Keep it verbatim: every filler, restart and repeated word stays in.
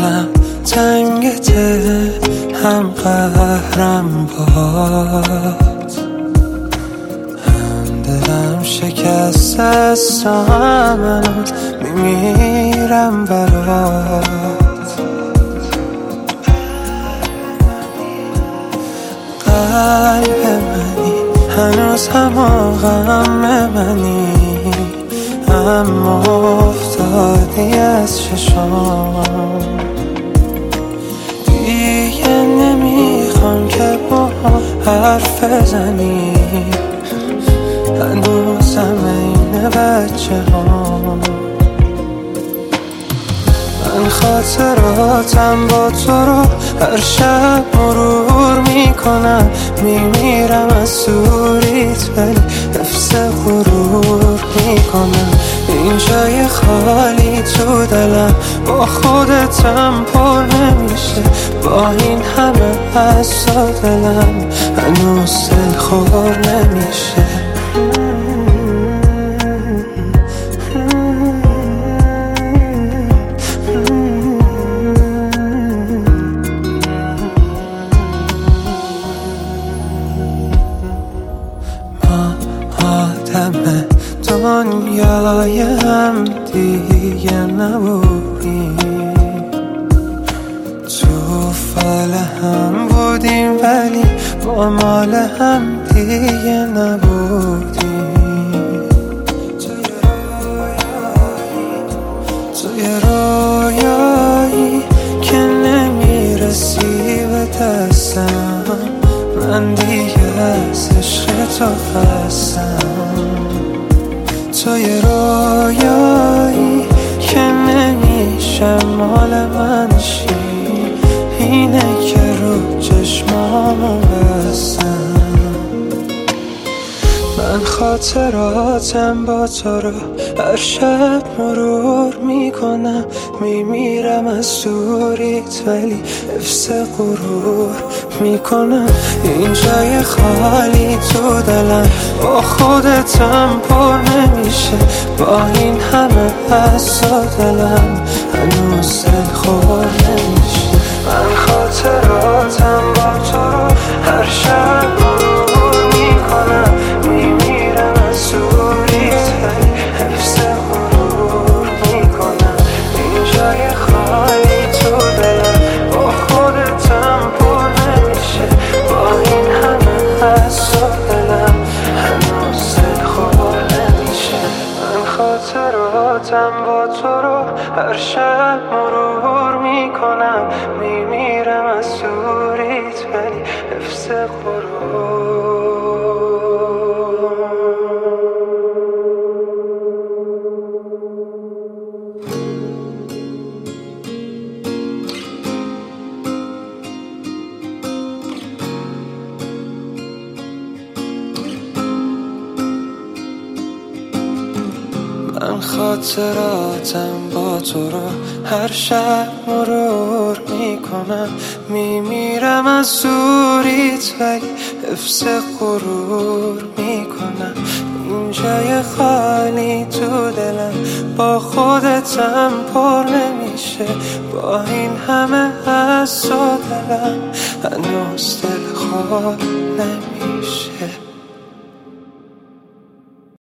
دلم تنگته هم قهرم بات، هم دلم شکست است و هم هنوز میمیرم برات. قلب منی هنوز هم غم منی، اما افتادی از چشام. دیگه نمیخوام که با حرف بزنی، هنوزم این بچه ها. من خاطراتم با تو رو هر شب مرور میکنم، میمیرم از دوریت ولی حفظ غرور میکنم. این جای خالی تو دلم با خودتم پر نمیشه، با این همه از دلم هنوز دل خور نمیشه. آدم دنیای هم دیگه نبودیم، تو فال هم بودیم ولی با مال هم دیگه نبودیم. توی رویایی که نمیرسی به دستم، من دیگه از عشق تو خستم. توی رویایی که نمیشه مال من شی، اینه که رو چشمامو بستم. من خاطراتم با تو رو هر شب مرور میکنم، میمیرم از دوریت ولی حفظ غرور میکنم. این جای خالی تو دلم با خودتم پر نمیشه، با این همه از دلم هنوز دل خور نمیشه. من خاطراتم با تو رو هر شب مرور میکنم، میمیرم از دوریت ولی حفظ غرور میکنم. این جای خالی تو دلم با خودتم پر نمیشه، با این همه از دلم هنوز دل خور نمیشه. من خاطراتم با تو رو هر شب مرور میکنم، میمیرم از دوریت ولی حفظ غرور. من خاطراتم با تو رو هر شب مرور میکنم، میمیرم از دوریت ولی حفظ غرور میکنم. این جای خالی تو دلم با خودتم پر نمیشه، با این همه از دلم هنوز دل خور نمیشه.